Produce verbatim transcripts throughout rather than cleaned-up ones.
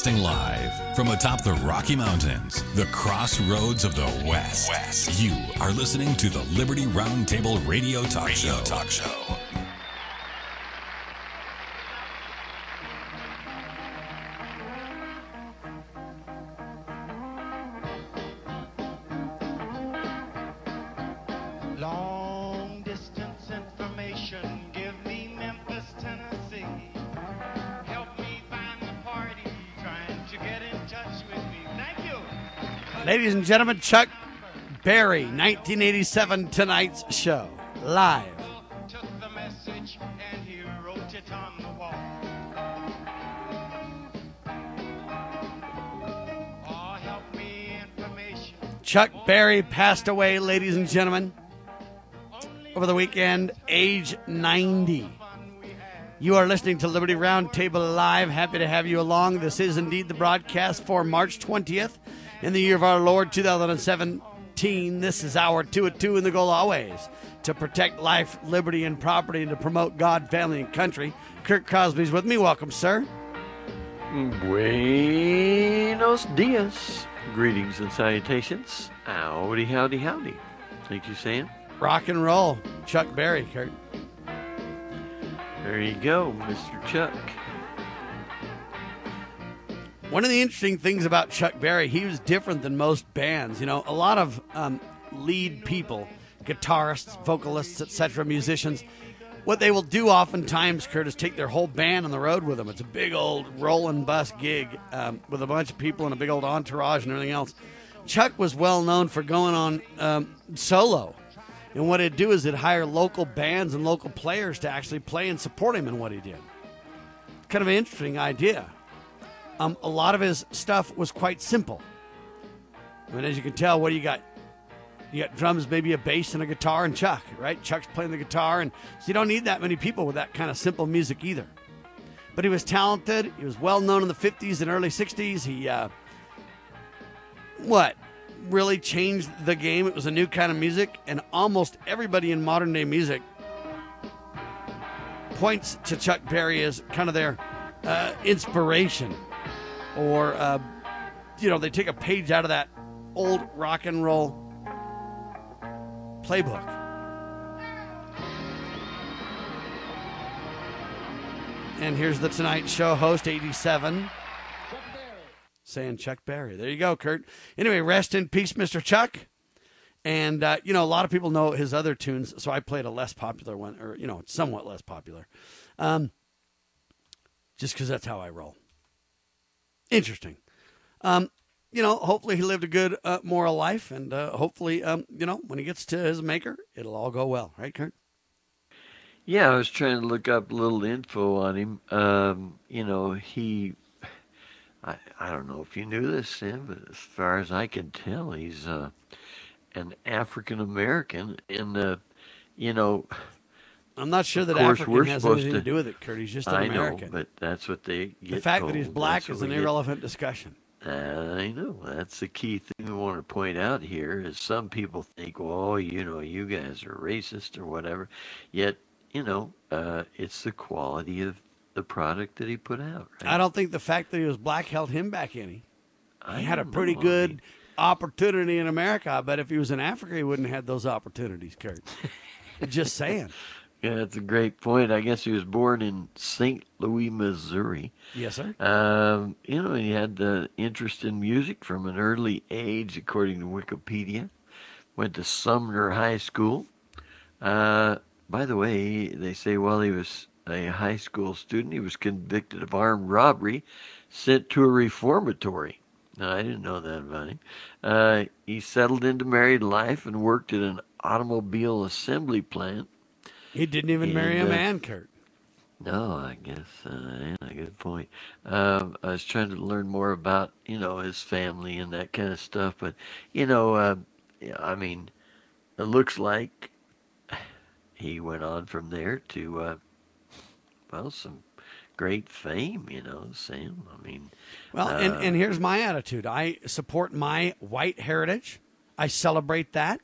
Broadcasting live from atop the Rocky Mountains, the crossroads of the West. West. You are listening to the Liberty Roundtable Radio Talk Radio Show. Talk Show. Long distance information, give me Memphis, Tennessee. Help me find the party, trying to get in touch with me. Thank you. Ladies and gentlemen, Chuck Berry, nineteen eighty-seven, tonight's show, live. Took the message and he wrote it on the wall. Oh, help me information. Chuck Berry passed away, ladies and gentlemen, over the weekend, age ninety. You are listening to Liberty Roundtable Live. Happy to have you along. This is indeed the broadcast for March twentieth in the year of our Lord, two thousand seventeen. This is our two at two, and the goal always to protect life, liberty, and property, and to promote God, family, and country. Kirk Crosby's with me. Welcome, sir. Buenos dias. Greetings and salutations. Howdy, howdy, howdy. Thank you, Sam. Rock and roll. Chuck Berry, Kurt. There you go, Mister Chuck. One of the interesting things about Chuck Berry, he was different than most bands. You know, a lot of um, lead people, guitarists, vocalists, et cetera, musicians, what they will do oftentimes, Kurt, is take their whole band on the road with them. It's a big old rolling bus gig um, with a bunch of people and a big old entourage and everything else. Chuck was well known for going on um, solo. And what he'd do is he'd hire local bands and local players to actually play and support him in what he did. Kind of an interesting idea. Um, a lot of his stuff was quite simple. I mean, as you can tell, what do you got? You got drums, maybe a bass and a guitar, and Chuck, right? Chuck's playing the guitar, and so you don't need that many people with that kind of simple music either. But he was talented. He was well known in the fifties and early sixties. He, uh, what? really changed the game. It was a new kind of music, and almost everybody in modern day music points to Chuck Berry as kind of their uh, inspiration, or uh, you know, they take a page out of that old rock and roll playbook. And here's the Tonight Show host, eighty-seven. Saying Chuck Berry. There you go, Kurt. Anyway, rest in peace, Mister Chuck. And, uh, you know, a lot of people know his other tunes, so I played a less popular one, or, you know, somewhat less popular. Um, just because that's how I roll. Interesting. Um, you know, hopefully he lived a good uh, moral life, and uh, hopefully, um, you know, when he gets to his maker, it'll all go well. Right, Kurt? Yeah, I was trying to look up a little info on him. Um, you know, he... I, I don't know if you knew this, Sam, but as far as I can tell, he's uh, an African-American. And, uh, you know... I'm not sure that course, African has anything to, to do with it, Kurt. He's just an I American. know, but that's what they get The fact told. that he's black That's is an get. irrelevant discussion. Uh, I know. That's the key thing we want to point out here is some people think, well, you know, you guys are racist or whatever. Yet, you know, uh, it's the quality of the product that he put out. Right? I don't think the fact that he was black held him back any. I He had a don't pretty know. good I mean, opportunity in America. I bet if he was in Africa, he wouldn't have had those opportunities, Kurt. Just saying. yeah, that's a great point. I guess he was born in Saint Louis, Missouri. Yes, sir. Um, you know, he had the interest in music from an early age, according to Wikipedia. Went to Sumner High School. Uh, by the way, they say while he was a high school student, he was convicted of armed robbery, sent to a reformatory. Now, I didn't know that about him. Uh, he settled into married life and worked at an automobile assembly plant. He didn't even marry a And, uh, man, Kurt. No, I guess, uh, yeah, good point. Um, I was trying to learn more about, you know, his family and that kind of stuff, but, you know, uh, yeah, I mean, it looks like he went on from there to, uh, well, some great fame, you know, Sam. I mean, Well, uh, and, and here's my attitude. I support my white heritage. I celebrate that.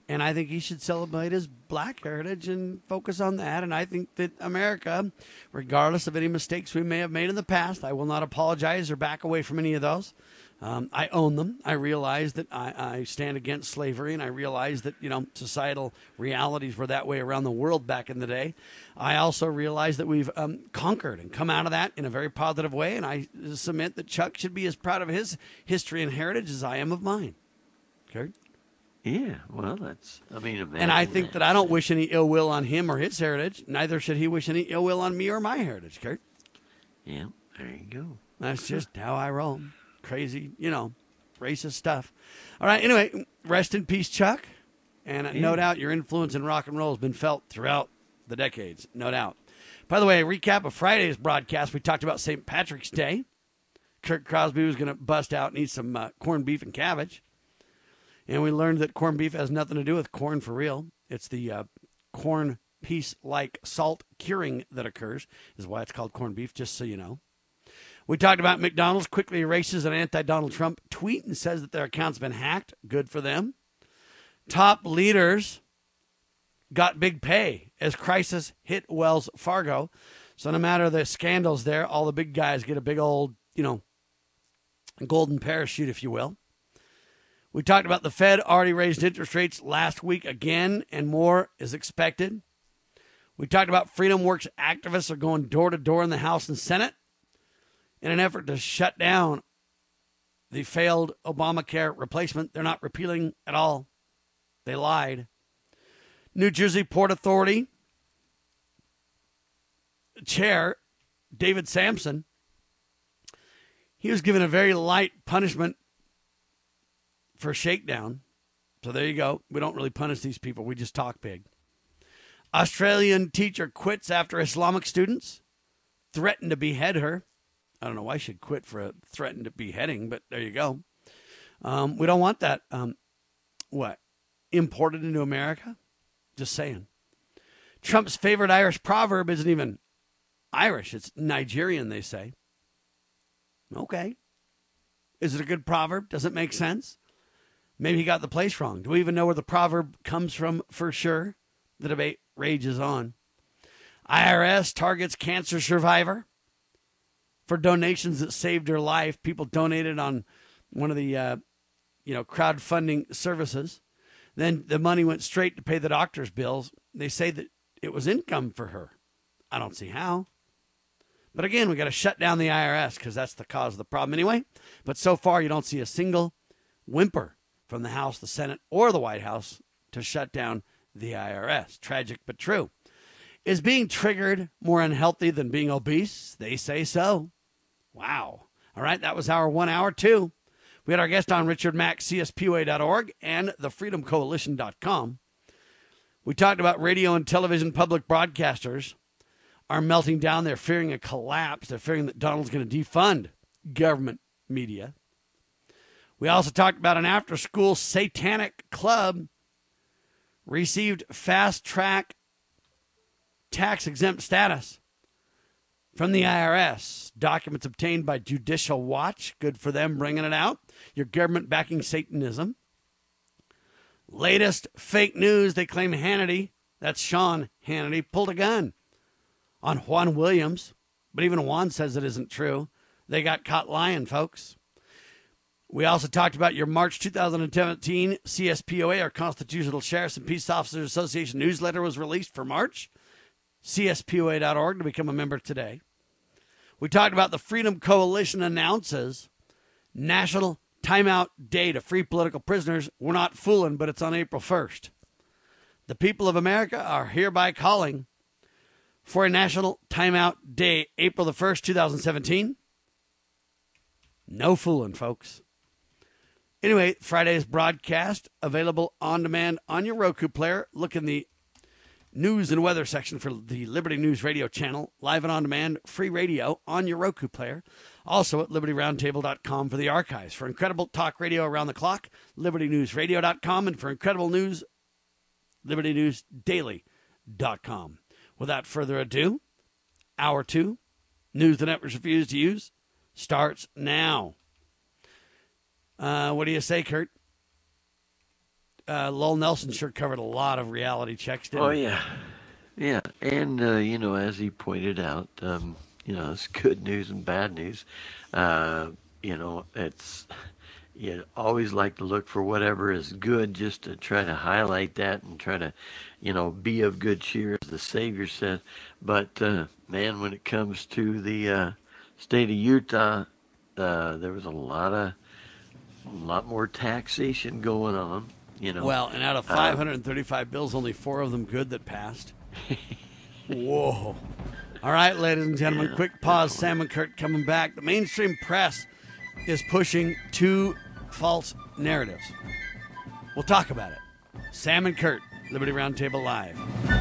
And I think he should celebrate his black heritage and focus on that. And I think that America, regardless of any mistakes we may have made in the past, I will not apologize or back away from any of those. Um, I own them. I realize that I, I stand against slavery, and I realize that, you know, societal realities were that way around the world back in the day. I also realize that we've um, conquered and come out of that in a very positive way, and I submit that Chuck should be as proud of his history and heritage as I am of mine. Kurt? Yeah, well, that's, I mean, imagine And I think that. that I don't wish any ill will on him or his heritage. Neither should he wish any ill will on me or my heritage, Kurt. Yeah, there you go. That's just how I roll. Crazy, you know, racist stuff. All right, anyway, rest in peace, Chuck. And uh, Yeah. no doubt your influence in rock and roll has been felt throughout the decades, no doubt. By the way, a recap of Friday's broadcast, we talked about Saint Patrick's Day. Kirk Crosby was going to bust out and eat some uh, corned beef and cabbage. And we learned that corned beef has nothing to do with corn for real. It's the uh, corn piece-like salt curing that occurs, is why it's called corned beef, just so you know. We talked about McDonald's quickly erases an anti-Donald Trump tweet and says that their account's been hacked. Good for them. Top leaders got big pay as crisis hit Wells Fargo. So no matter the scandals there, all the big guys get a big old, you know, golden parachute, if you will. We talked about the Fed already raised interest rates last week again, and more is expected. We talked about Freedom Works activists are going door to door in the House and Senate in an effort to shut down the failed Obamacare replacement. They're not repealing at all. They lied. New Jersey Port Authority Chair David Sampson, he was given a very light punishment for a shakedown. So there you go. We don't really punish these people. We just talk big. Australian teacher quits after Islamic students threatened to behead her. I don't know why she'd quit for a threatened beheading, but there you go. Um, we don't want that. Um, what? Imported into America? Just saying. Trump's favorite Irish proverb isn't even Irish. It's Nigerian, they say. Okay. Is it a good proverb? Does it make sense? Maybe he got the place wrong. Do we even know where the proverb comes from for sure? The debate rages on. I R S targets cancer survivor for donations that saved her life. People donated on one of the, uh, you know, crowdfunding services. Then the money went straight to pay the doctor's bills. They say that it was income for her. I don't see how. But again, we got to shut down the I R S because that's the cause of the problem anyway. But so far, you don't see a single whimper from the House, the Senate, or the White House to shut down the I R S. Tragic, but true. Is being triggered more unhealthy than being obese? They say so. Wow. All right, that was our one hour, too. We had our guest on, Richard Mack, C S P O A dot org and the freedom coalition dot com. We talked about radio and television public broadcasters are melting down. They're fearing a collapse. They're fearing that Donald's going to defund government media. We also talked about an after-school satanic club received fast-track tax-exempt status from the I R S. Documents obtained by Judicial Watch. Good for them bringing it out. Your government backing Satanism. Latest fake news. They claim Hannity, that's Sean Hannity, pulled a gun on Juan Williams. But even Juan says it isn't true. They got caught lying, folks. We also talked about your March two thousand seventeen C S P O A, our Constitutional Sheriffs and Peace Officers Association newsletter was released for March. C S P O A dot org to become a member today. We talked about the Freedom Coalition announces National Timeout Day to free political prisoners. We're not fooling, but it's on April first. The people of America are hereby calling for a National Timeout Day, April the first, two thousand seventeen. No fooling, folks. Anyway, Friday's broadcast available on demand on your Roku player. Look in the news and weather section for the Liberty News Radio channel, live and on demand, free radio on your Roku player. Also at liberty roundtable dot com for the archives. For incredible talk radio around the clock, liberty news radio dot com, and for incredible news, liberty news daily dot com. Without further ado, hour two, news the networks refuse to use, starts now. Uh, what do you say, Kurt? uh, Lowell Nelson sure covered a lot of reality checks, didn't Oh, he? yeah. Yeah. And, uh, you know, as he pointed out, um, you know, it's good news and bad news. Uh, you know, it's, you always like to look for whatever is good just to try to highlight that and try to, you know, be of good cheer, as the Savior said. But, uh, man, when it comes to the uh, state of Utah, uh, there was a lot of, a lot more taxation going on, you know. Well, and out of five hundred thirty-five um, bills, only four of them good that passed. Whoa. All right, ladies and gentlemen, yeah, quick pause. Sam and Kurt coming back. The mainstream press is pushing two false narratives. We'll talk about it. Sam and Kurt, Liberty Roundtable Live.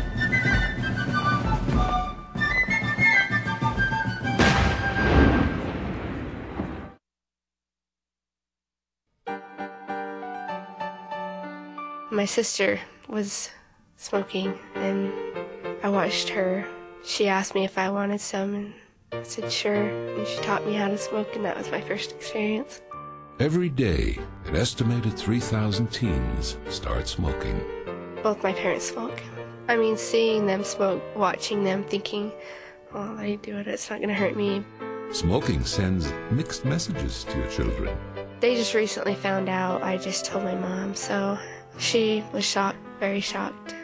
My sister was smoking, and I watched her. She asked me if I wanted some, and I said sure, and she taught me how to smoke, and that was my first experience. Every day, an estimated three thousand teens start smoking. Both my parents smoke. I mean, seeing them smoke, watching them, thinking, well, they do it, it's not going to hurt me. Smoking sends mixed messages to your children. They just recently found out. I just told my mom, so she was shocked, very shocked.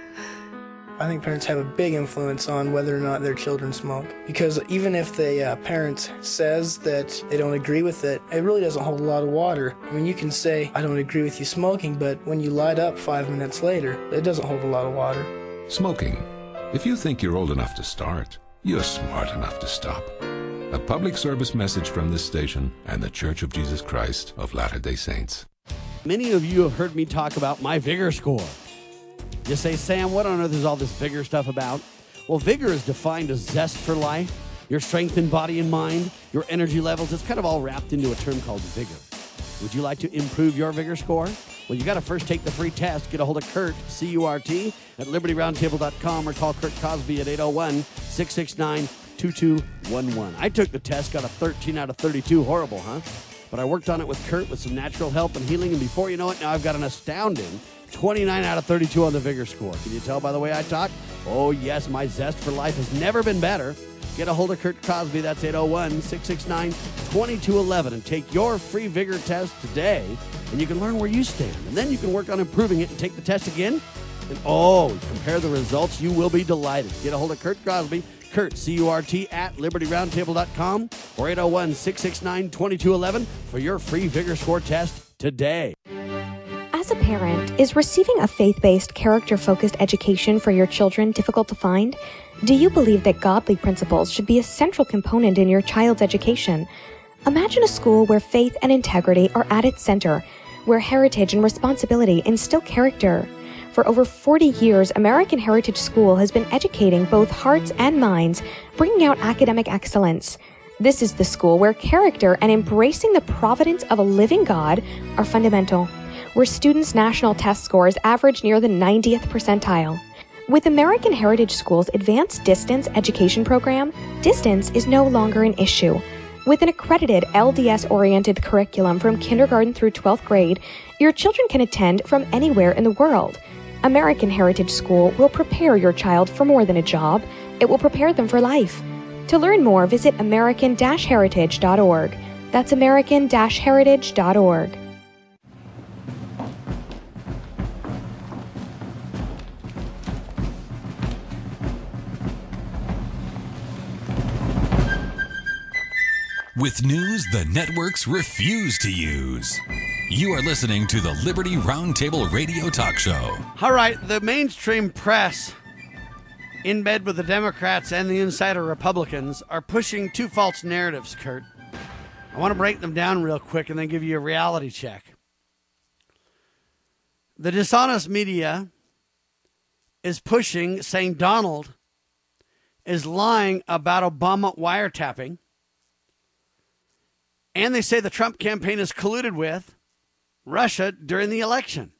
I think parents have a big influence on whether or not their children smoke. Because even if the uh, parent says that they don't agree with it, it really doesn't hold a lot of water. I mean, you can say, I don't agree with you smoking, but when you light up five minutes later, it doesn't hold a lot of water. Smoking. If you think you're old enough to start, you're smart enough to stop. A public service message from this station and the Church of Jesus Christ of Latter-day Saints. Many of you have heard me talk about my Vigor score. You say, Sam, what on earth is all this Vigor stuff about? Well, Vigor is defined as zest for life, your strength in body and mind, your energy levels. It's kind of all wrapped into a term called Vigor. Would you like to improve your Vigor score? Well, you got to first take the free test. Get a hold of Kurt, C U R T, at liberty roundtable dot com or call Kurt Cosby at eight oh one, six six nine, two two one one. I took the test, got a thirteen out of thirty-two. Horrible, huh? But I worked on it with Kurt with some natural help and healing, and before you know it, now I've got an astounding twenty-nine out of thirty-two on the Vigor score. Can you tell by the way I talk? Oh, yes, my zest for life has never been better. Get a hold of Kurt Cosby. That's eight oh one, six six nine, two two one one, and take your free Vigor test today, and you can learn where you stand. And then you can work on improving it and take the test again. And, oh, compare the results. You will be delighted. Get a hold of Kurt Cosby. Kurt, C U R T, at liberty roundtable dot com or eight oh one, six six nine, two two one one for your free Vigor score test today. As a parent, is receiving a faith-based, character-focused education for your children difficult to find? Do you believe that godly principles should be a central component in your child's education? Imagine a school where faith and integrity are at its center, where heritage and responsibility instill character. For over forty years, American Heritage School has been educating both hearts and minds, bringing out academic excellence. This is the school where character and embracing the providence of a living God are fundamental, where students' national test scores average near the ninetieth percentile. With American Heritage School's advanced distance education program, distance is no longer an issue. With an accredited L D S-oriented curriculum from kindergarten through twelfth grade, your children can attend from anywhere in the world. American Heritage School will prepare your child for more than a job. It will prepare them for life. To learn more, visit american dash heritage dot org. That's american dash heritage dot org. With news the networks refuse to use. You are listening to the Liberty Roundtable Radio Talk Show. All right, the mainstream press, in bed with the Democrats and the insider Republicans, are pushing two false narratives, Kurt. I want to break them down real quick and then give you a reality check. The dishonest media is pushing, saying Donald is lying about Obama wiretapping. And they say the Trump campaign is colluded with Russia during the election.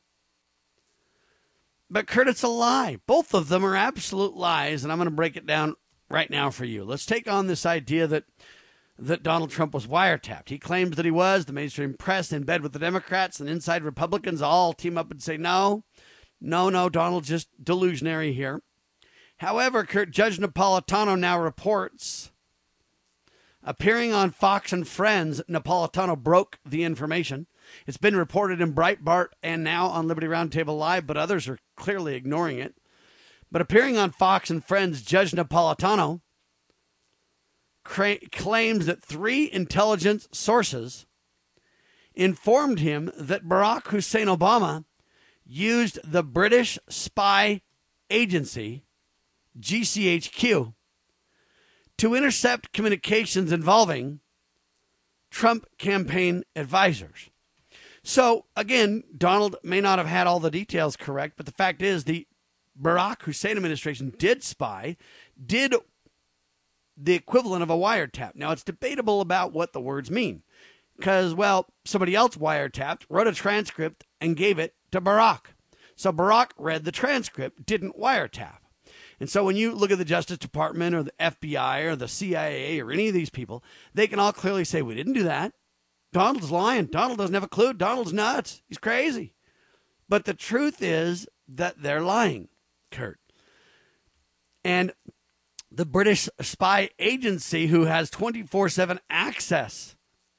But, Kurt, it's a lie. Both of them are absolute lies, and I'm going to break it down right now for you. Let's take on this idea that that Donald Trump was wiretapped. He claims that he was. The mainstream press, in bed with the Democrats and inside Republicans, all team up and say, no, no, no, Donald's just delusionary here. However, Kurt, Judge Napolitano now reports, appearing on Fox and Friends, Napolitano broke the information. It's been reported in Breitbart and now on Liberty Roundtable Live, but others are clearly ignoring it. But appearing on Fox and Friends, Judge Napolitano cra- claims that three intelligence sources informed him that Barack Hussein Obama used the British spy agency, G C H Q, to intercept communications involving Trump campaign advisors. So, again, Donald may not have had all the details correct, but the fact is the Barack Hussein administration did spy, did the equivalent of a wiretap. Now, it's debatable about what the words mean because, well, somebody else wiretapped, wrote a transcript, and gave it to Barack. So Barack read the transcript, didn't wiretap. And so when you look at the Justice Department or the F B I or the C I A or any of these people, they can all clearly say, we didn't do that. Donald's lying. Donald doesn't have a clue. Donald's nuts. He's crazy. But the truth is that they're lying, Kurt. And the British spy agency, who has twenty-four seven access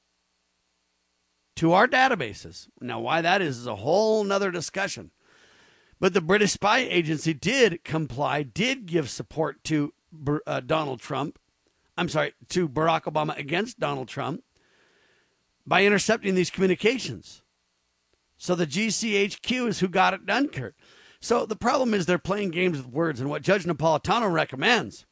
to our databases. Now, why that is is a whole nother discussion. But the British spy agency did comply, did give support to uh, Donald Trump. I'm sorry, to Barack Obama against Donald Trump by intercepting these communications. So the G C H Q is who got it done, Kurt. So the problem is they're playing games with words. And what Judge Napolitano recommends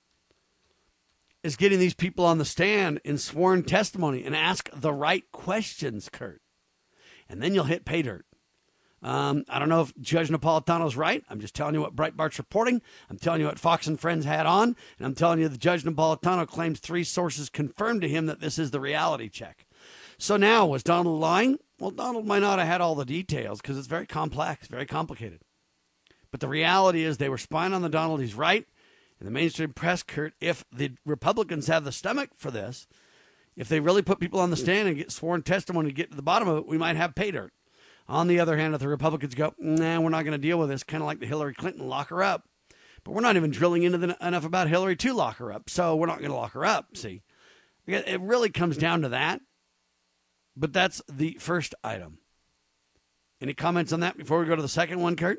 is getting these people on the stand in sworn testimony and ask the right questions, Kurt. And then you'll hit pay dirt. Um, I don't know if Judge Napolitano's right. I'm just telling you what Breitbart's reporting. I'm telling you what Fox and Friends had on. And I'm telling you that Judge Napolitano claims three sources confirmed to him that this is the reality check. So now, was Donald lying? Well, Donald might not have had all the details because it's very complex, very complicated. But the reality is they were spying on the Donald. He's right. And the mainstream press, Kurt, if the Republicans have the stomach for this, if they really put people on the stand and get sworn testimony to get to the bottom of it, we might have pay dirt. On the other hand, if the Republicans go, nah, we're not going to deal with this, kind of like the Hillary Clinton, lock her up. But we're not even drilling into the, enough about Hillary to lock her up, so we're not going to lock her up, see. It really comes down to that. But that's the first item. Any comments on that before we go to the second one, Kurt?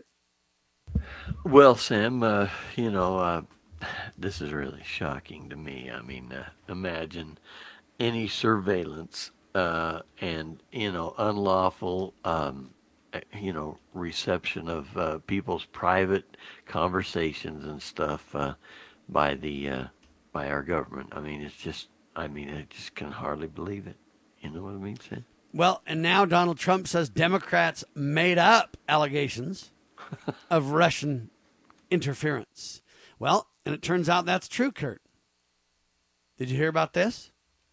Well, Sam, uh, you know, uh, this is really shocking to me. I mean, uh, imagine any surveillance Uh, and, you know, unlawful, um, you know, reception of uh, people's private conversations and stuff uh, by the uh, by our government. I mean, it's just, I mean, I just can hardly believe it. You know what I mean, Sam? Well, and now Donald Trump says Democrats made up allegations of Russian interference. Well, and it turns out that's true, Kurt. Did you hear about this?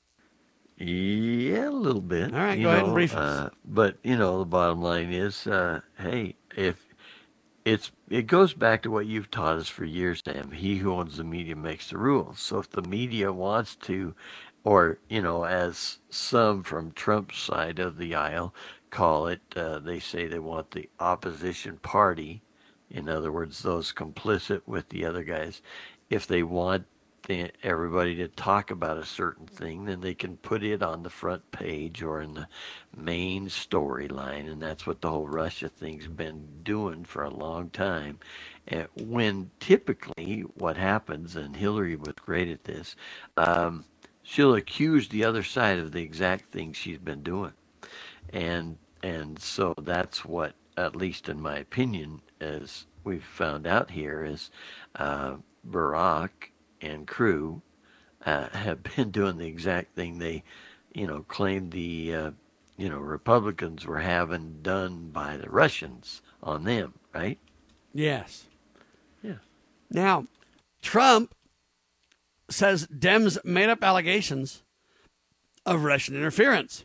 Yeah, a little bit. All right, you go know, ahead and brief us. Uh, but, you know, the bottom line is, uh, hey, if it's it goes back to what you've taught us for years, Sam. He who owns the media makes the rules. So if the media wants to, or, you know, as some from Trump's side of the aisle call it, uh, they say they want the opposition party, in other words, those complicit with the other guys, if they want the, everybody to talk about a certain thing, then they can put it on the front page or in the main storyline, and that's what the whole Russia thing's been doing for a long time. And when typically what happens, and Hillary was great at this, um, she'll accuse the other side of the exact thing she's been doing, and and so that's what, at least in my opinion, as we've found out here, is uh, Barack and crew uh, have been doing the exact thing they, you know, claimed the, uh, you know, Republicans were having done by the Russians on them, right? Yes. Yeah. Now, Trump says Dems made up allegations of Russian interference.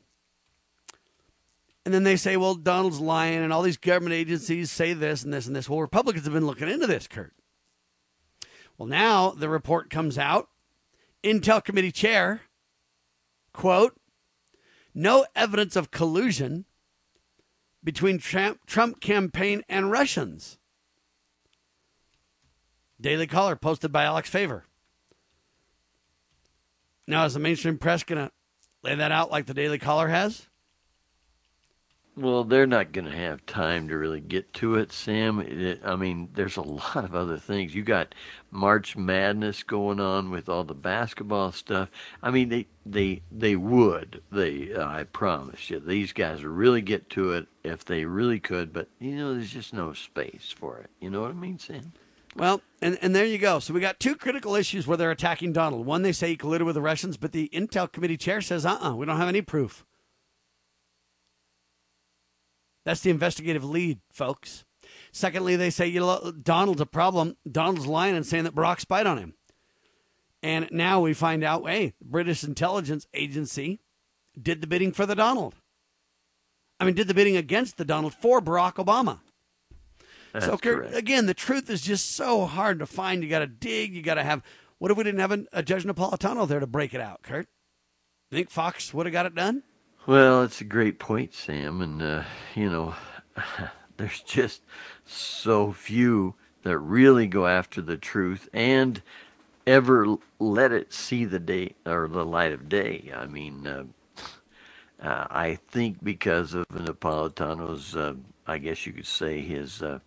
And then they say, well, Donald's lying and all these government agencies say this and this and this. Well, Republicans have been looking into this, Kurt. Well, now the report comes out. Intel Committee Chair quote, no evidence of collusion between Trump, Trump campaign and Russians. Daily Caller posted by Alex Favor. Now, is the mainstream press going to lay that out like the Daily Caller has? Well, they're not going to have time to really get to it, Sam. It, I mean, there's a lot of other things. You got March Madness going on with all the basketball stuff. I mean, they they they would. They uh, I promise you, these guys would really get to it if they really could. But you know, there's just no space for it. You know what I mean, Sam? Well, and, and there you go. So we got two critical issues where they're attacking Donald. One, they say he colluded with the Russians, but the Intel Committee chair says, uh-uh, we don't have any proof. That's the investigative lead, folks. Secondly, they say, you know, Donald's a problem. Donald's lying and saying that Barack spied on him. And now we find out, hey, the British intelligence agency did the bidding for the Donald. I mean, did the bidding against the Donald for Barack Obama. That's so, correct. Again, the truth is just so hard to find. You got to dig. You got to have, what if we didn't have a, a Judge Napolitano there to break it out, Kurt? Think Fox would have got it done? Well, it's a great point, Sam, and, uh, you know, there's just so few that really go after the truth and ever let it see the day or the light of day. I mean, uh, uh, I think because of Napolitano's, uh, I guess you could say his, uh,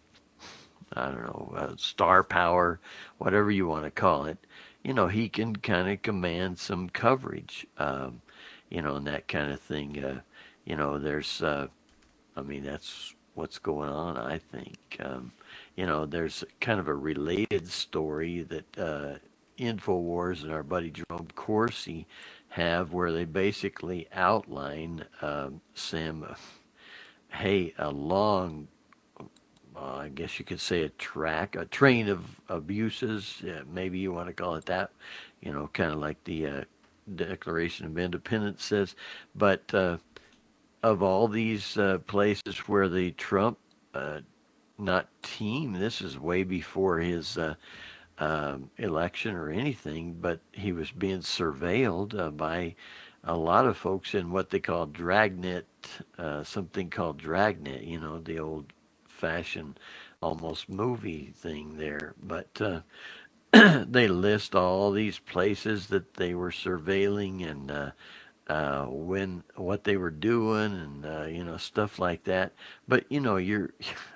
I don't know, uh, star power, whatever you want to call it, you know, he can kind of command some coverage. Um, You know, and that kind of thing. Uh, you know, there's, uh, I mean, that's what's going on, I think. Um, you know, there's kind of a related story that uh, InfoWars and our buddy Jerome Corsi have where they basically outline, um, Sam, uh, hey, a long, uh, I guess you could say a track, a train of abuses, uh, maybe you want to call it that, you know, kind of like the uh, Declaration of Independence says, but uh, of all these uh, places where the Trump, uh, not team, this is way before his uh, um, election or anything, but he was being surveilled uh, by a lot of folks in what they call Dragnet, uh, something called Dragnet, you know, the old-fashioned almost movie thing there, but uh, they list all these places that they were surveilling and uh, uh, when what they were doing and uh, you know, stuff like that. But you know, you're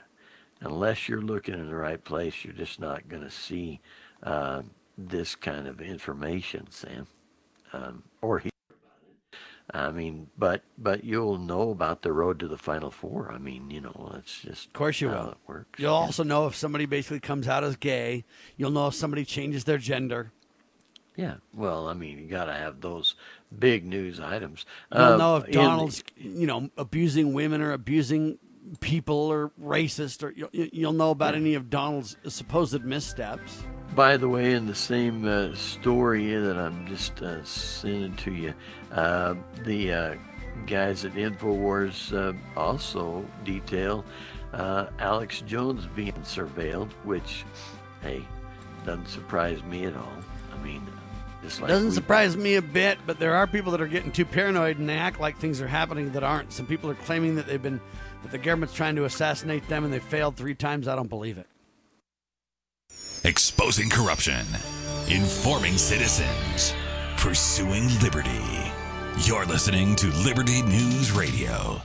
unless you're looking in the right place, you're just not going to see uh, this kind of information, Sam, um, or hear about it. I mean, but but you'll know about the road to the Final Four. I mean, you know, that's just of course you how will. It works. You'll Yeah. also know if somebody basically comes out as gay. You'll know if somebody changes their gender. Yeah, well, I mean, you got to have those big news items. You'll Uh, know if in- Donald's, you know, abusing women or abusing people or racist, or you'll, you'll know about any of Donald's supposed missteps. By the way, in the same uh, story that I'm just uh, sending to you, uh, the uh, guys at InfoWars uh, also detail uh, Alex Jones being surveilled, which, hey, doesn't surprise me at all. I mean, just like Doesn't we- surprise me a bit, but there are people that are getting too paranoid and they act like things are happening that aren't. Some people are claiming that they've been, that the government's trying to assassinate them and they failed three times. I don't believe it. Exposing corruption, informing citizens, pursuing liberty. You're listening to Liberty News Radio.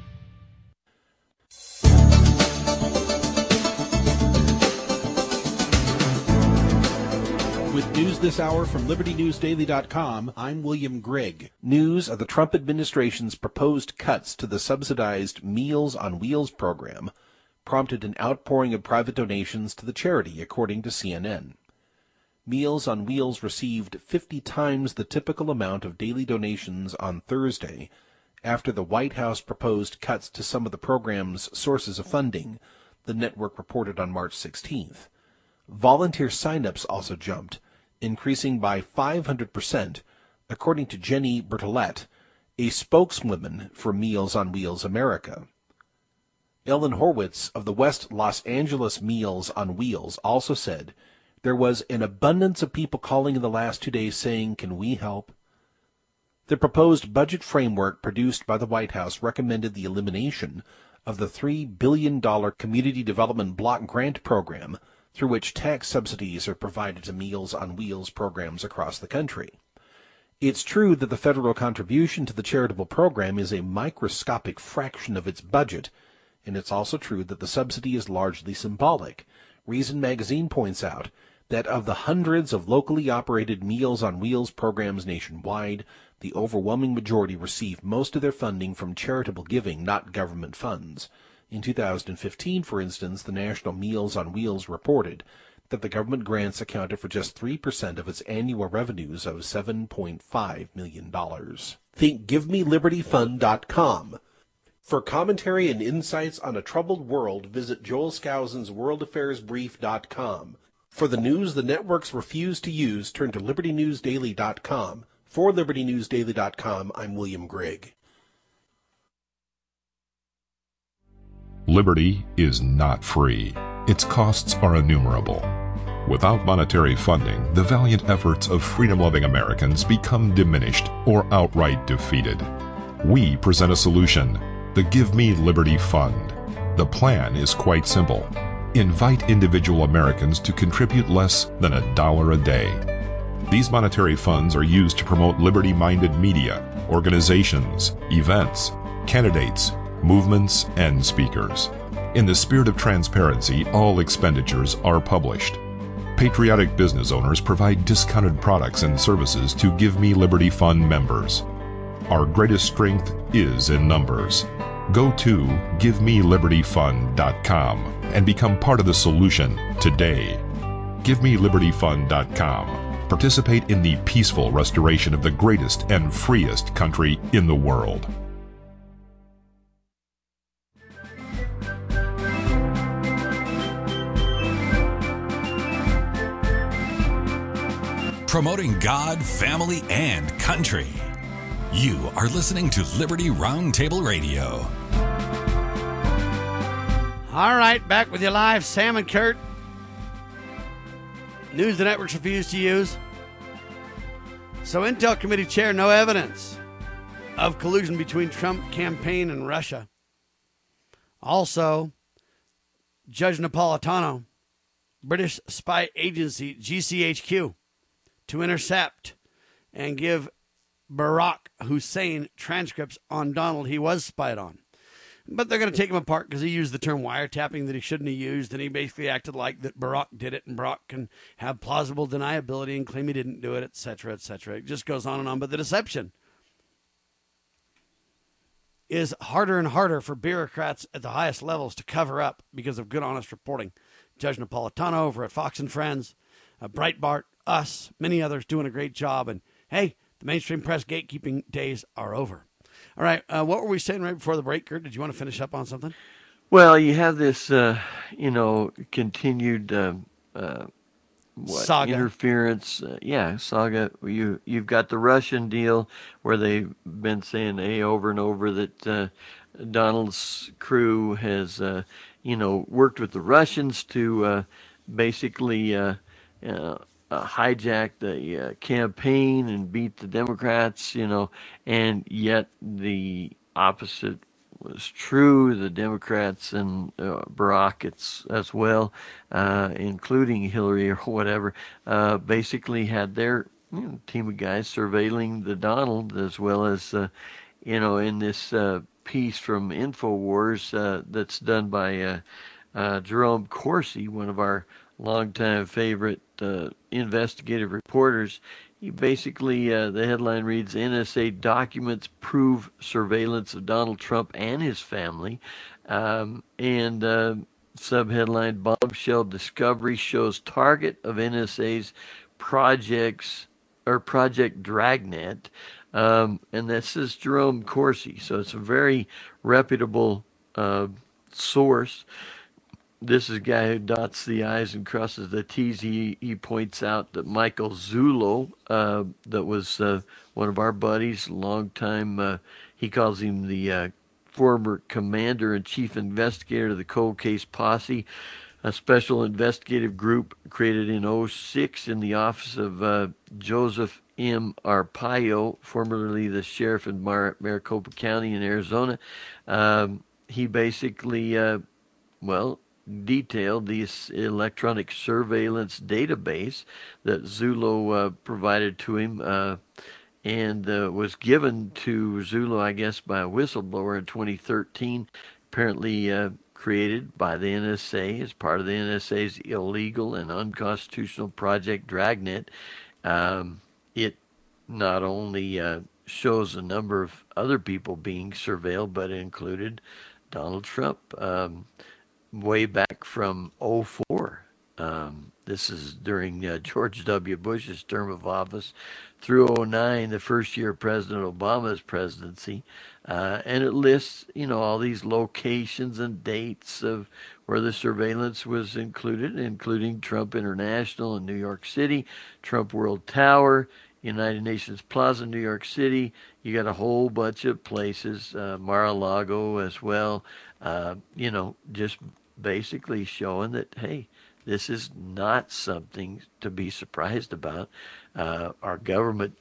With news this hour from Liberty News Daily dot com, I'm William Grigg. News of the Trump administration's proposed cuts to the subsidized Meals on Wheels program prompted an outpouring of private donations to the charity, according to C N N. Meals on Wheels received fifty times the typical amount of daily donations on Thursday after the White House proposed cuts to some of the program's sources of funding, the network reported on March sixteenth. Volunteer sign-ups also jumped, increasing by five hundred percent, according to Jenny Bertolet, a spokeswoman for Meals on Wheels America. Ellen Horwitz of the West Los Angeles Meals on Wheels also said, "There was an abundance of people calling in the last two days saying, 'Can we help?' The proposed budget framework produced by the White House recommended the elimination of the three billion dollars Community Development Block Grant Program, through which tax subsidies are provided to Meals on Wheels programs across the country. It's true that the federal contribution to the charitable program is a microscopic fraction of its budget, and it's also true that the subsidy is largely symbolic. Reason Magazine points out that of the hundreds of locally operated Meals on Wheels programs nationwide, the overwhelming majority receive most of their funding from charitable giving, not government funds. In two thousand fifteen, for instance, the National Meals on Wheels reported that the government grants accounted for just three percent of its annual revenues of seven point five million dollars. Think Give Me Liberty Fund dot com. For commentary and insights on a troubled world, visit Joel Skousen's World Affairs Brief dot com. For the news the networks refuse to use, turn to Liberty News Daily dot com. For Liberty News Daily dot com, I'm William Grigg. Liberty is not free. Its costs are innumerable. Without monetary funding, the valiant efforts of freedom-loving Americans become diminished or outright defeated. We present a solution, the Give Me Liberty Fund. The plan is quite simple. Invite individual Americans to contribute less than a dollar a day. These monetary funds are used to promote liberty-minded media, organizations, events, candidates, movements, and speakers. In the spirit of transparency, all expenditures are published. Patriotic business owners provide discounted products and services to Give Me Liberty Fund members. Our greatest strength is in numbers. Go to Give Me Liberty Fund dot com and become part of the solution today. Give Me Liberty Fund dot com. Participate in the peaceful restoration of the greatest and freest country in the world. Promoting God, family, and country. You are listening to Liberty Roundtable Radio. All right, back with you live, Sam and Kurt. News the networks refuse to use. So Intel Committee Chair, no evidence of collusion between Trump campaign and Russia. Also, Judge Napolitano, British spy agency G C H Q, to intercept and give Barack Hussein transcripts on Donald he was spied on. But they're going to take him apart because he used the term wiretapping that he shouldn't have used, and he basically acted like that Barack did it, and Barack can have plausible deniability and claim he didn't do it, et cetera, et cetera. It just goes on and on. But the deception is harder and harder for bureaucrats at the highest levels to cover up because of good, honest reporting. Judge Napolitano over at Fox and Friends, uh, Breitbart, us, many others doing a great job. And, hey, the mainstream press gatekeeping days are over. All right, uh, what were we saying right before the break, Kurt? Did you want to finish up on something? Well, you have this, uh, you know, continued uh, uh, what, saga interference. Uh, yeah, saga. You you've got the Russian deal where they've been saying hey, over and over that uh, Donald's crew has, uh, you know, worked with the Russians to uh, basically uh, uh, uh, hijack the uh, campaign and beat the Democrats, you know, and yet the opposite was true. The Democrats and uh, Barack it's, as well, uh, including Hillary or whatever, uh, basically had their you know, team of guys surveilling the Donald, as well as, uh, you know, in this uh, piece from InfoWars uh, that's done by uh, uh, Jerome Corsi, one of our longtime favorite uh, investigative reporters. He basically, uh, the headline reads, N S A documents prove surveillance of Donald Trump and his family. Um, and uh, subheadline, bombshell discovery shows target of N S A's projects, or Project Dragnet. Um, and this is Jerome Corsi. So it's a very reputable uh, source. This is a guy who dots the I's and crosses the T's. He, he points out that Michael Zullo, uh, that was uh, one of our buddies, a long time, uh, he calls him the uh, former commander and chief investigator of the Cold Case Posse, a special investigative group created in oh six in the office of uh, Joseph M. Arpaio, formerly the sheriff in Mar- Maricopa County in Arizona, um, he basically, uh, well, detailed this electronic surveillance database that Zulo uh, provided to him uh, and uh, was given to Zulo, I guess, by a whistleblower in twenty thirteen, apparently uh, created by the N S A as part of the N S A's illegal and unconstitutional Project Dragnet. Um, it not only uh, shows a number of other people being surveilled, but it included Donald Trump um, way back from oh four. Um, this is during uh, George W. Bush's term of office through oh nine, the first year of President Obama's presidency. Uh, and it lists, you know, all these locations and dates of where the surveillance was included, including Trump International in New York City, Trump World Tower, United Nations Plaza, New York City. You got a whole bunch of places, uh, Mar-a-Lago as well, uh, you know, just basically showing that, hey, this is not something to be surprised about. Uh, our government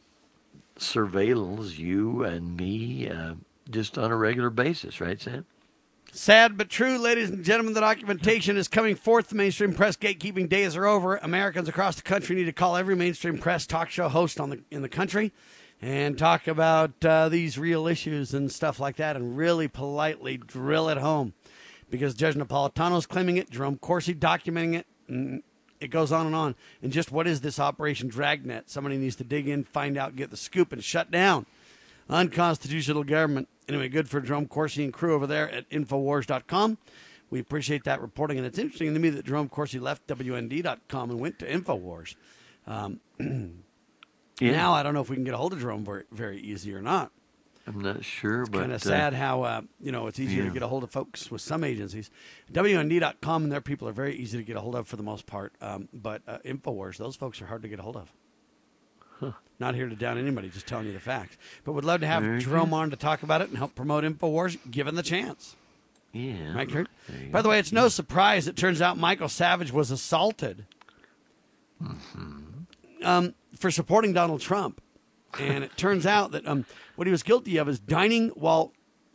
surveils you and me uh, just on a regular basis, right, Sam? Sad but true, ladies and gentlemen. The documentation is coming forth. The mainstream press gatekeeping days are over. Americans across the country need to call every mainstream press talk show host on the in the country and talk about uh, these real issues and stuff like that and really politely drill it home. Because Judge Napolitano's claiming it, Jerome Corsi documenting it, and it goes on and on. And just what is this Operation Dragnet? Somebody needs to dig in, find out, get the scoop, and shut down unconstitutional government. Anyway, good for Jerome Corsi and crew over there at Infowars dot com. We appreciate that reporting. And it's interesting to me that Jerome Corsi left W N D dot com and went to Infowars. Um, yeah. Now I don't know if we can get a hold of Jerome very, very easy or not. I'm not sure, it's but kind of uh, sad how uh, you know it's easier yeah. to get a hold of folks with some agencies. W N D dot com and their people are very easy to get a hold of for the most part, um, but uh, Infowars, those folks are hard to get a hold of. Huh. Not here to down anybody, just telling you the facts. But would love to have Very Jerome good. on to talk about it and help promote Infowars, given the chance. Yeah. Right, Kurt? There you By go. the way, it's no surprise. It turns out Michael Savage was assaulted Mm-hmm. um, for supporting Donald Trump. And it turns out that um, what he was guilty of is dining while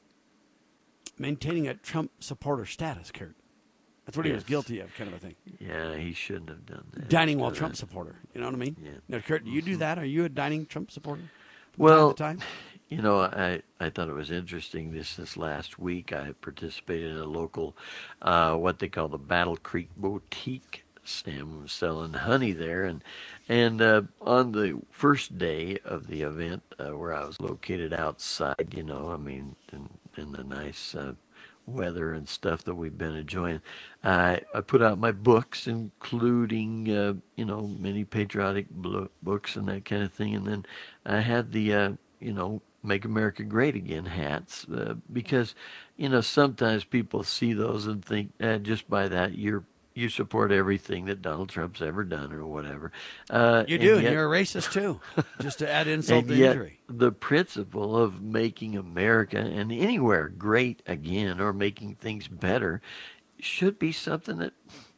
maintaining a Trump supporter status, Kurt. That's what he was Yes. guilty of, kind of a thing. Yeah, he shouldn't have done that. Dining while Uh, Trump supporter. You know what I mean? Yeah. Now, Kurt, do you do that? Are you a dining Trump supporter? from Well, time to time? you know, I, I thought it was interesting this this last week. I participated in a local, uh, what they call the Battle Creek Boutique. Sam was selling honey there, and and uh, on the first day of the event, uh, where I was located outside, you know, I mean, in, in the nice uh, weather and stuff that we've been enjoying, I I put out my books, including uh, you know many patriotic blo- books and that kind of thing, and then I had the uh, you know Make America Great Again hats uh, because you know sometimes people see those and think eh, just by that you're you support everything that Donald Trump's ever done or whatever. Uh, You do, and, yet- you're a racist too. Just to add insult and to yet injury. the principle of making America and anywhere great again or making things better should be something that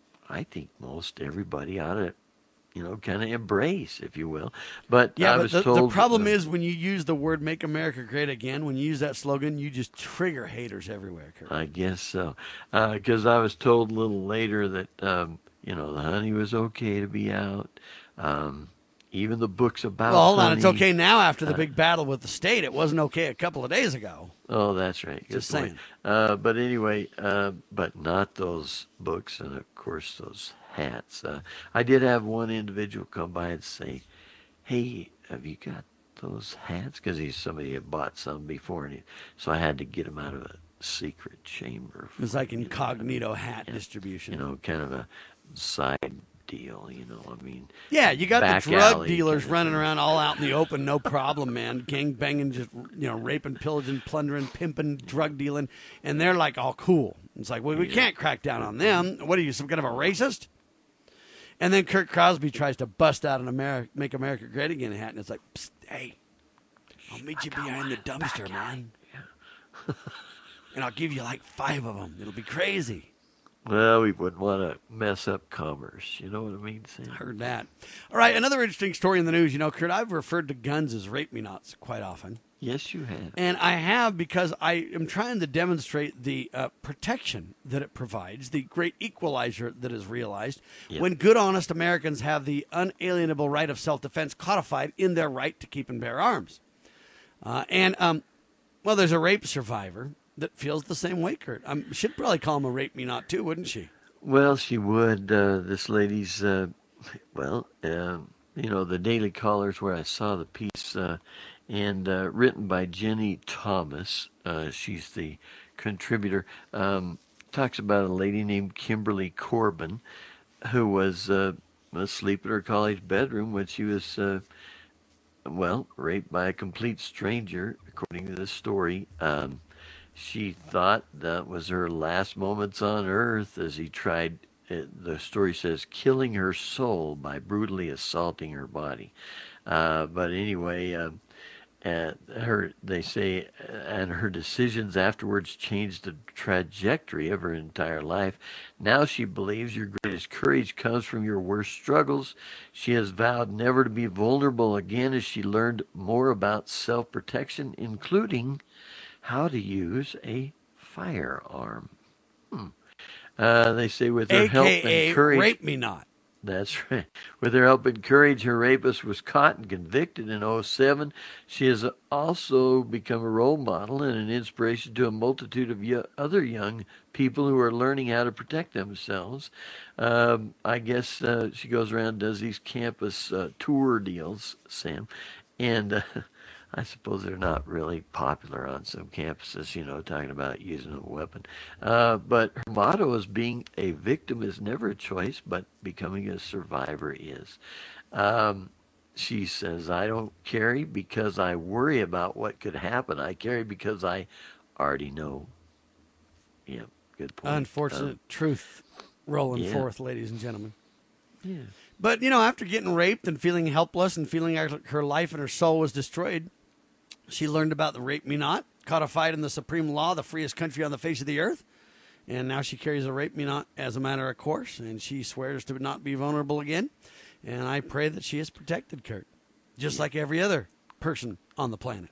I think most everybody ought to, you know, kind of embrace, if you will. But Yeah, I but was the, the told problem uh, is when you use the word "Make America Great Again," when you use that slogan, you just trigger haters everywhere, Kurt. I guess so. Because I was told a little later that, um, you know, the honey was okay to be out. Um, even the books about Well, hold on. It's honey- okay now after the uh, big battle with the state. It wasn't okay a couple of days ago. Oh, that's right. Good Just point. saying. Uh, but anyway, uh, but not those books and, of course, those hats. Uh, I did have one individual come by and say, hey, have you got those hats? Because he's somebody had bought some before, and he, so I had to get him out of a secret chamber. It was for like him, you know, incognito hat yeah, distribution. You know, kind of a side deal, you know, I mean. Yeah, you got back the drug alley dealers kind of running thing. around all out in the open, no problem, man. Gang banging, just, you know, raping, pillaging, plundering, pimping, drug dealing, and they're like all cool. It's like, well, we Yeah. can't crack down on them. What are you, some kind of a racist? And then Kurt Crosby tries to bust out an America, Make America Great Again hat, and it's like, Psst, hey, I'll meet you behind the dumpster, man. And I'll give you like five of them. It'll be crazy. Well, we wouldn't want to mess up commerce. You know what I mean, Sam? Heard that. All right, another interesting story in the news. You know, Kurt, I've referred to guns as rape-me-nots quite often. Yes, you have. And I have because I am trying to demonstrate the uh, protection that it provides, the great equalizer that is realized Yep. when good, honest Americans have the unalienable right of self-defense codified in their right to keep and bear arms. Uh, and, um, well, there's a rape survivor that feels the same way, Kurt. I um, should probably call him a rape-me-not, too, wouldn't she? Well, she would. Uh, this lady's, uh, well, uh, you know, the Daily Caller's where I saw the piece, uh, and uh, written by Jenny Thomas. Uh, she's the contributor. Um, talks about a lady named Kimberly Corbin who was uh, asleep in her college bedroom when she was, uh, well, raped by a complete stranger, according to this story. Um, she thought that was her last moments on earth as he tried, uh, the story says, killing her soul by brutally assaulting her body. Uh, but anyway, uh, and her, they say, and her decisions afterwards changed the trajectory of her entire life. Now she believes your greatest courage comes from your worst struggles. She has vowed never to be vulnerable again as she learned more about self-protection, including how to use a firearm. Hmm. Uh, they say with her A K A help and courage... rape me not. That's right. With her help and courage, her rapist was caught and convicted in oh seven. She has also become a role model and an inspiration to a multitude of y- other young people who are learning how to protect themselves. Um, I guess uh, she goes around and does these campus uh, tour deals, Sam, and uh, I suppose they're not really popular on some campuses, you know, talking about using a weapon. Uh, but her motto is being a victim is never a choice, but becoming a survivor is. Um, she says, I don't carry because I worry about what could happen. I carry because I already know. Yeah, good point. Unfortunate um, truth rolling yeah. forth, ladies and gentlemen. Yeah. But, you know, after getting raped and feeling helpless and feeling like her life and her soul was destroyed, she learned about the rape me not, codified in the supreme law, the freest country on the face of the earth. And now she carries a rape me not as a matter of course, and she swears to not be vulnerable again. And I pray that she is protected, Kurt, just like every other person on the planet.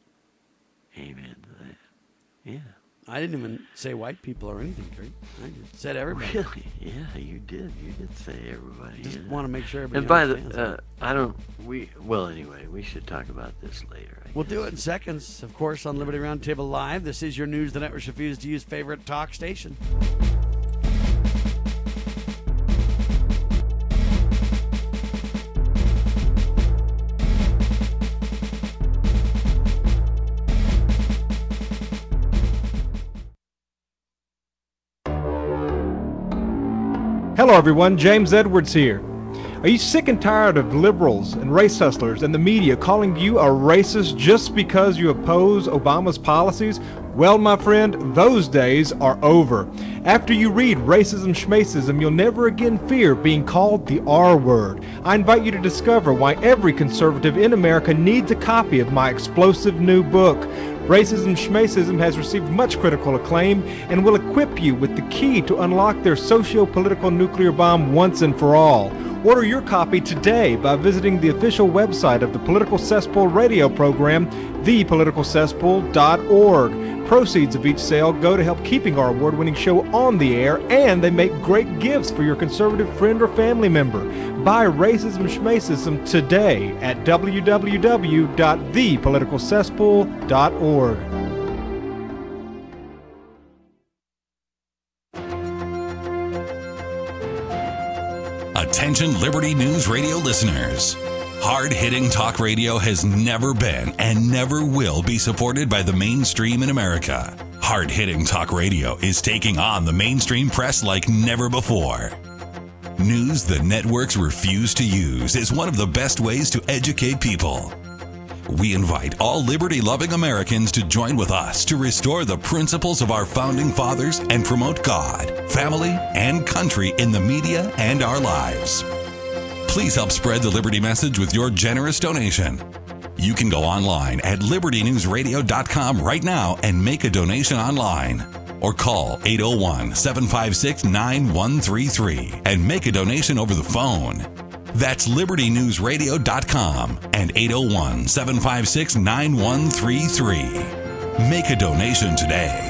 Amen to that. Yeah. I didn't even say white people or anything, Kurt. I just said everybody. Really? Yeah, you did. You did say everybody. Just yeah. want to make sure everybody And by understands the, uh, that. I don't, we, well, anyway, we should talk about this later. I We'll guess. do it in seconds, of course, on Liberty Roundtable Live. This is your news the networks refuse to use favorite talk station. Hello everyone, James Edwards here. Are you sick and tired of liberals and race hustlers and the media calling you a racist just because you oppose Obama's policies? Well, my friend, those days are over. After you read Racism Schmacism, you'll never again fear being called the R word. I invite you to discover why every conservative in America needs a copy of my explosive new book. Racism Schmacism has received much critical acclaim and will equip you with the key to unlock their socio-political nuclear bomb once and for all. Order your copy today by visiting the official website of the Political Cesspool radio program, the political cesspool dot org. Proceeds of each sale go to help keeping our award-winning show on the air, and they make great gifts for your conservative friend or family member. Buy Racism Schmacism today at w w w dot the political cesspool dot org. Attention Liberty News Radio listeners. Hard-hitting talk radio has never been and never will be supported by the mainstream in America. Hard-hitting talk radio is taking on the mainstream press like never before. News the networks refuse to use is one of the best ways to educate people. We invite all liberty-loving Americans to join with us to restore the principles of our founding fathers and promote God, family, and country in the media and our lives. Please help spread the Liberty message with your generous donation. You can go online at liberty news radio dot com right now and make a donation online. or call eight oh one, seven five six, nine one three three and make a donation over the phone. That's liberty news radio dot com and eight oh one, seven five six, nine one three three. Make a donation today.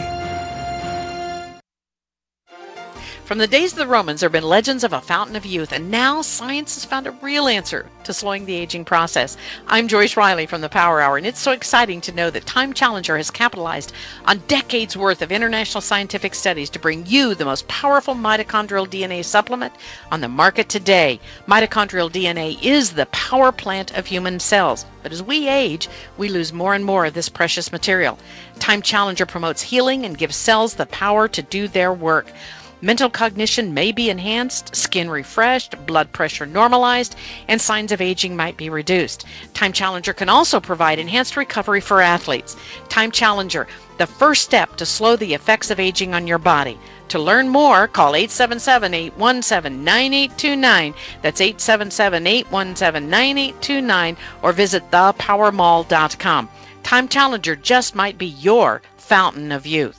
From the days of the Romans, there have been legends of a fountain of youth, and now science has found a real answer to slowing the aging process. I'm Joyce Riley from the Power Hour, and it's so exciting to know that Time Challenger has capitalized on decades worth of international scientific studies to bring you the most powerful mitochondrial D N A supplement on the market today. Mitochondrial D N A is the power plant of human cells, but as we age, we lose more and more of this precious material. Time Challenger promotes healing and gives cells the power to do their work. Mental cognition may be enhanced, skin refreshed, blood pressure normalized, and signs of aging might be reduced. Time Challenger can also provide enhanced recovery for athletes. Time Challenger, the first step to slow the effects of aging on your body. To learn more, call eight seven seven, eight one seven, nine eight two nine. That's eight seven seven, eight one seven, nine eight two nine, or visit the power mall dot com. Time Challenger just might be your fountain of youth.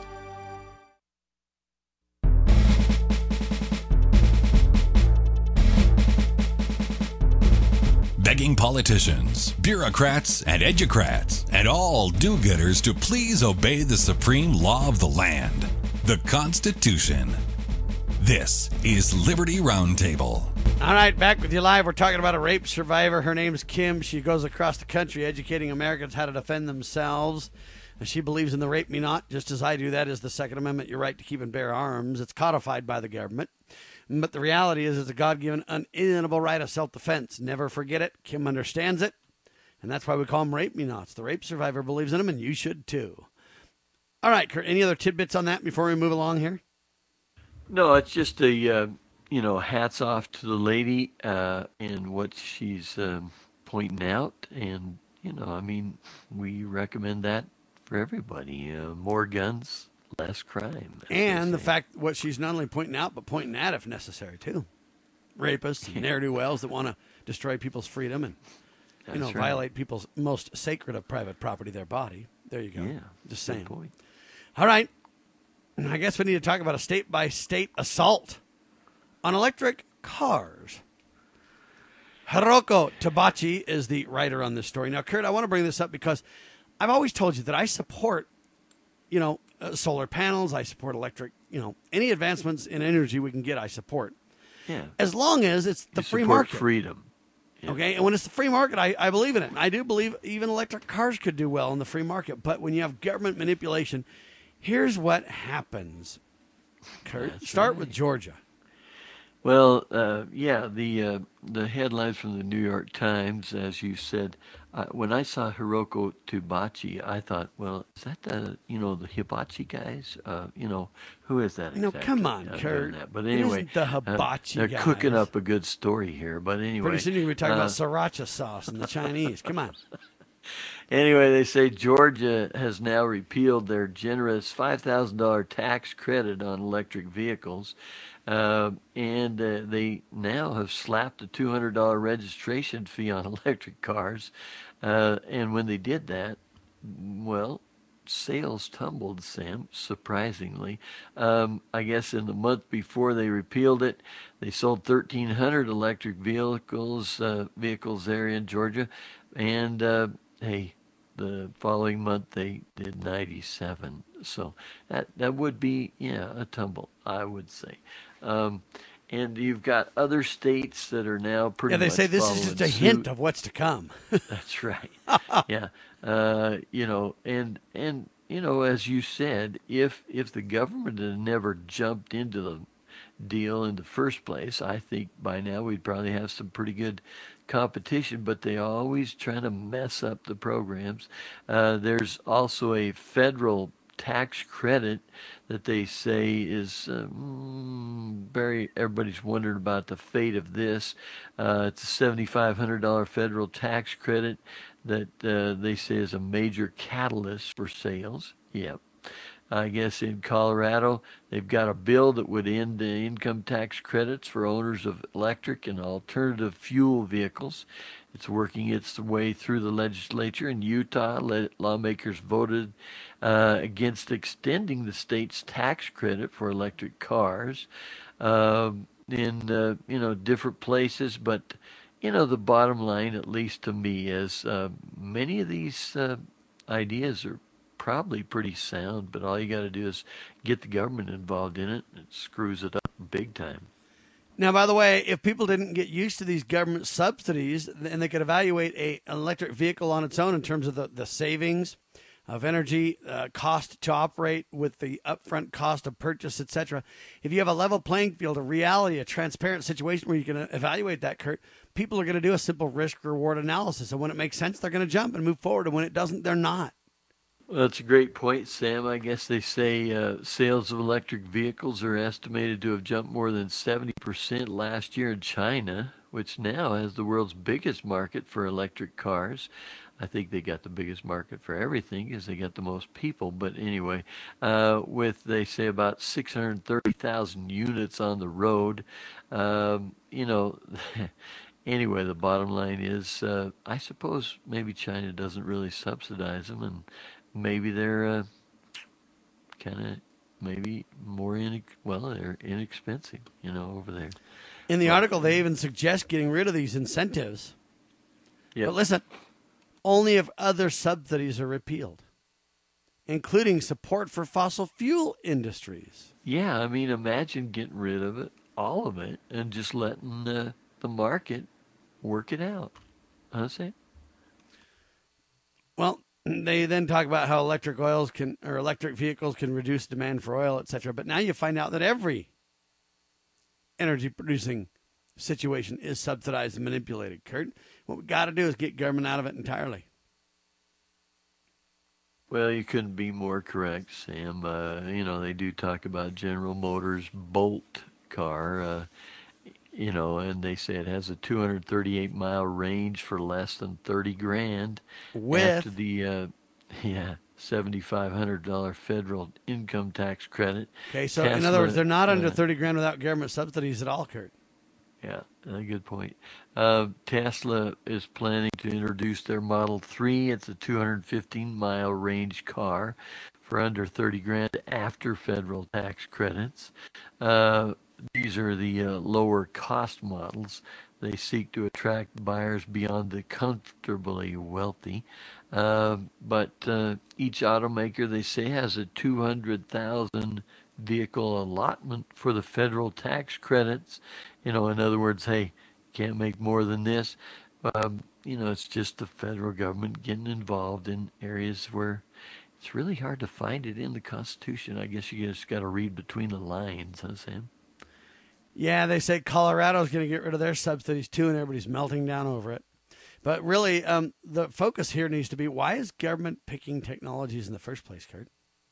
Begging politicians, bureaucrats, and educrats, and all do-gooders to please obey the supreme law of the land, the Constitution. This is Liberty Roundtable. All right, back with you live. We're talking about a rape survivor. Her name's Kim. She goes across the country educating Americans how to defend themselves. And she believes in the rape me not, just as I do. That is the Second Amendment, your right to keep and bear arms. It's codified by the government. But the reality is it's a God-given, unalienable right of self-defense. Never forget it. Kim understands it. And that's why we call them rape me nots. The rape survivor believes in them, and you should too. All right, Kurt, any other tidbits on that before we move along here? No, it's just a, uh, you know, hats off to the lady uh, and what she's um, pointing out. And, you know, I mean, we recommend that for everybody. Uh, more guns, less crime. And the fact what she's not only pointing out, but pointing at if necessary, too. Rapists and ne'er-do-wells that want to destroy people's freedom and, you know, right. violate people's most sacred of private property, their body. There you go. Yeah, just saying. Point. All right. I guess we need to talk about a state-by-state assault on electric cars. Hiroko Tabachi is the writer on this story. Now, Kurt, I want to bring this up because I've always told you that I support, you know, uh, solar panels. I support electric, you know, any advancements in energy we can get, I support. Yeah. As long as it's the you free support market. freedom. Yeah. Okay, and when it's the free market, I, I believe in it. And I do believe even electric cars could do well in the free market. But when you have government manipulation, here's what happens. Kurt, That's start right. with Georgia. Well, uh, yeah, the uh, the headlines from the New York Times, as you said, uh, when I saw Hiroko Tabachi, I thought, well, is that the, you know, the Hibachi guys? Uh, you know, who is that No, exactly? come on, uh, Kurt. That. But anyway, it isn't the Hibachi uh, they're guys. cooking up a good story here. But anyway. Pretty soon you're going to be talking uh, about sriracha sauce and the Chinese. Come on. Anyway, they say Georgia has now repealed their generous five thousand dollars tax credit on electric vehicles. Uh, and uh, they now have slapped a two hundred dollars registration fee on electric cars. Uh, and when they did that, well, sales tumbled, Sam, surprisingly. Um, I guess in the month before they repealed it, they sold thirteen hundred electric vehicles, uh, vehicles there in Georgia. And, uh, hey, the following month they did ninety-seven. So that that would be, yeah, a tumble, I would say. Um, and you've got other states that are now pretty much Yeah, they say this is just a suit. hint of what's to come. That's right. Yeah. Uh, you know, and, and, you know, as you said, if, if the government had never jumped into the deal in the first place, I think by now we'd probably have some pretty good competition, but they always try to mess up the programs. Uh, there's also a federal tax credit that they say is uh, mm, very, everybody's wondering about the fate of this. Uh, it's a seven thousand five hundred dollars federal tax credit that uh, they say is a major catalyst for sales. Yep. I guess in Colorado, they've got a bill that would end the income tax credits for owners of electric and alternative fuel vehicles. It's working its way through the legislature. In Utah, le- lawmakers voted uh, against extending the state's tax credit for electric cars um, in uh, you know different places. But you know the bottom line, at least to me, is uh, many of these uh, ideas are probably pretty sound, but all you got to do is get the government involved in it. It screws it up big time. Now, by the way, if people didn't get used to these government subsidies, and they could evaluate a, an electric vehicle on its own in terms of the, the savings of energy, uh, cost to operate with the upfront cost of purchase, et cetera. If you have a level playing field, a reality, a transparent situation where you can evaluate that, Kurt, people are going to do a simple risk-reward analysis. And when it makes sense, they're going to jump and move forward. And when it doesn't, they're not. Well, that's a great point, Sam. I guess they say uh, sales of electric vehicles are estimated to have jumped more than seventy percent last year in China, which now has the world's biggest market for electric cars. I think they got the biggest market for everything because they got the most people. But anyway, uh, with, they say, about six hundred thirty thousand units on the road, um, you know... Anyway, the bottom line is, uh, I suppose maybe China doesn't really subsidize them, and maybe they're uh, kind of maybe more in well, they're inexpensive, you know, over there. In the but, article, they even suggest getting rid of these incentives. Yep. But listen, only if other subsidies are repealed, including support for fossil fuel industries. Yeah, I mean, imagine getting rid of it, all of it, and just letting uh, the market work it out. Understand? Well, they then talk about how electric oils can, or electric vehicles can reduce demand for oil, et cetera. But now you find out that every energy producing situation is subsidized and manipulated, Kurt. What we got to do is get government out of it entirely. Well, you couldn't be more correct, Sam. Uh, you know, they do talk about General Motors Bolt car, uh, you know, and they say it has a two hundred thirty-eight mile range for less than thirty grand. With after the, uh, yeah, seventy-five hundred dollars federal income tax credit. Okay, so Tesla, in other words, they're not under uh, thirty grand without government subsidies at all, Kurt. Yeah, a good point. Uh, Tesla is planning to introduce their Model three. It's a two hundred fifteen mile range car for under thirty grand after federal tax credits. Uh, these are the uh, lower cost models. They seek to attract buyers beyond the comfortably wealthy. Uh, but uh, each automaker, they say, has a two hundred thousand vehicle allotment for the federal tax credits. You know, in other words, hey, can't make more than this. Um, you know, it's just the federal government getting involved in areas where it's really hard to find it in the Constitution. I guess you just got to read between the lines, huh, Sam? Yeah, they say Colorado's going to get rid of their subsidies too, and everybody's melting down over it. But really, um, the focus here needs to be, why is government picking technologies in the first place, Kurt?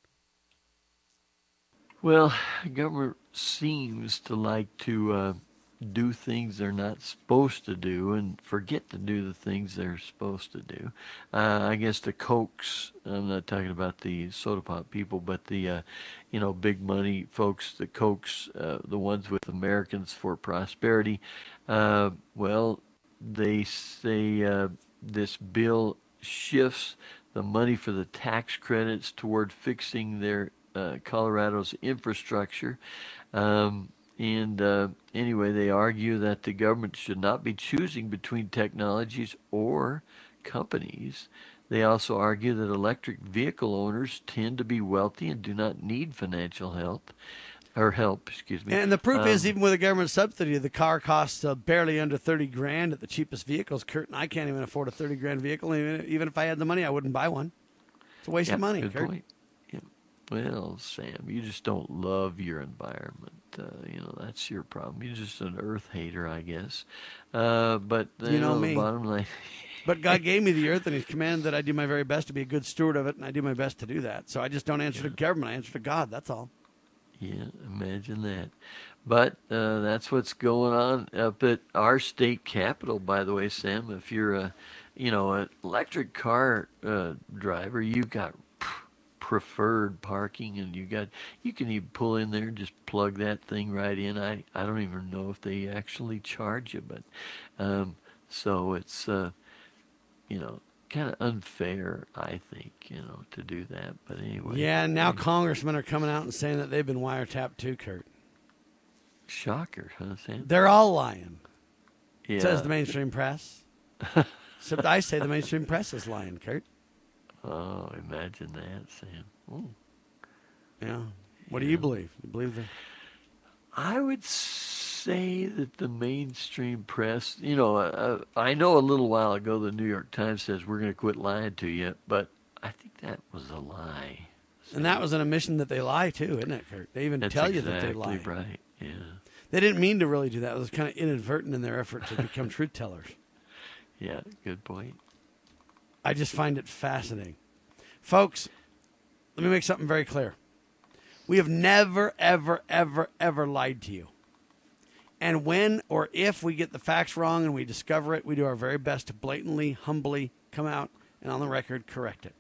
Well, government seems to like to uh, do things they're not supposed to do and forget to do the things they're supposed to do. Uh, I guess the Cokes, I'm not talking about the soda pop people, but the, uh, you know, big money folks, the Cokes, uh, the ones with Americans for Prosperity, uh, well, they say uh, this bill shifts the money for the tax credits toward fixing their uh, Colorado's infrastructure. Um, and uh, anyway, they argue that the government should not be choosing between technologies or companies. They also argue that electric vehicle owners tend to be wealthy and do not need financial help. Or help, excuse me. And the proof um, is, even with a government subsidy, the car costs uh, barely under thirty grand at the cheapest vehicles. Kurt and I can't even afford a thirty grand vehicle. Even, even if I had the money, I wouldn't buy one. It's a waste yeah, of money, good Kurt. Point. Yeah. Well, Sam, you just don't love your environment. Uh, you know, that's your problem. You're just an earth hater, I guess. Uh, but uh, You know the me. bottom line. But God gave me the earth, and He's commanded that I do my very best to be a good steward of it, and I do my best to do that. So I just don't answer Yeah. to government. I answer to God. That's all. Yeah, imagine that. But uh, that's what's going on up at our state capitol, by the way, Sam. If you're a, you know, an electric car uh, driver, you've got preferred parking, and you got you can even pull in there and just plug that thing right in. I, I don't even know if they actually charge you, but um, so it's uh, you know kind of unfair, I think, you know, to do that. But anyway, yeah. Now congressmen are coming out and saying that they've been wiretapped too, Kurt. Shocker, huh, Sam? They're all lying. Yeah. Says the mainstream press. Except I say the mainstream press is lying, Kurt. Oh, imagine that, Sam. Ooh. Yeah. What yeah. do you believe? You believe that? I would say that the mainstream press, you know, uh, I know a little while ago the New York Times says we're going to quit lying to you, but I think that was a lie. So, and that was an admission that they lie, too, isn't it, Kurt? They even that's tell you exactly that they lie. Right, yeah. They didn't mean to really do that. It was kind of inadvertent in their effort to become truth tellers. Yeah, good point. I just find it fascinating. Folks, let me make something very clear. We have never, ever, ever, ever lied to you. And when or if we get the facts wrong and we discover it, we do our very best to blatantly, humbly come out and on the record correct it.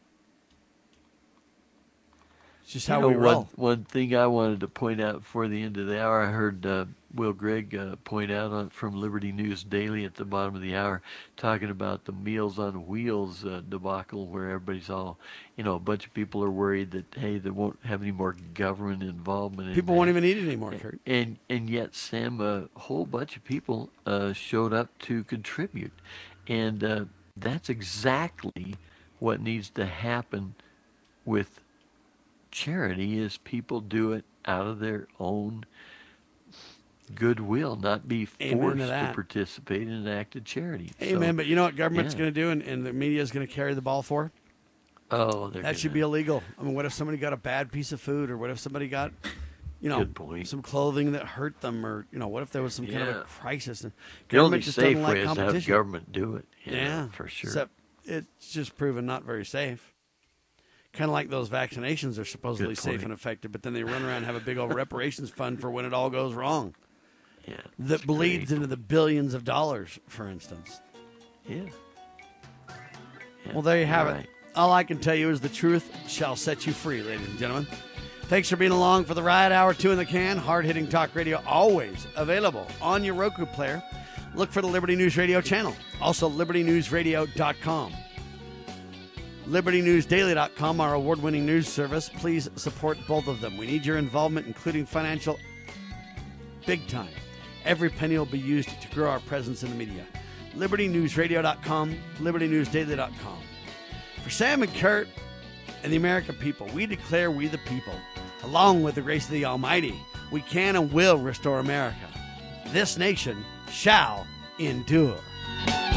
It's just how you know, we roll. One, one thing I wanted to point out before the end of the hour, I heard uh, Will Gregg uh, point out on, from Liberty News Daily at the bottom of the hour, talking about the Meals on Wheels uh, debacle, where everybody's all, you know, a bunch of people are worried that, hey, they won't have any more government involvement. People in won't that. even need it anymore, Kurt. And, and yet, Sam, a whole bunch of people uh, showed up to contribute. And uh, that's exactly what needs to happen with charity, is people do it out of their own goodwill, not be forced to, to participate in an act of charity. Amen. So, but you know what government's yeah. going to do and, and the media is going to carry the ball for? Oh, that gonna... should be illegal. I mean, what if somebody got a bad piece of food, or what if somebody got, you know, some clothing that hurt them, or, you know, what if there was some yeah. kind of a crisis? And the only just safe like way is to have government do it. Yeah, yeah, for sure. Except it's just proven not very safe. Kind of like those vaccinations are supposedly safe and effective, but then they run around and have a big old reparations fund for when it all goes wrong. Yeah, that bleeds great. into the billions of dollars, for instance. Yeah. yeah. Well, there you have right. it. All I can tell you is the truth shall set you free, ladies and gentlemen. Thanks for being along for the ride. Hour two in the can. Hard-hitting talk radio, always available on your Roku player. Look for the Liberty News Radio channel. Also, liberty news radio dot com. liberty news daily dot com, our award-winning news service. Please support both of them. We need your involvement, including financial, big time. Every penny will be used to grow our presence in the media. liberty news radio dot com, liberty news daily dot com. For Sam and Kurt and the American people, we declare we the people, along with the grace of the Almighty, we can and will restore America. This nation shall endure.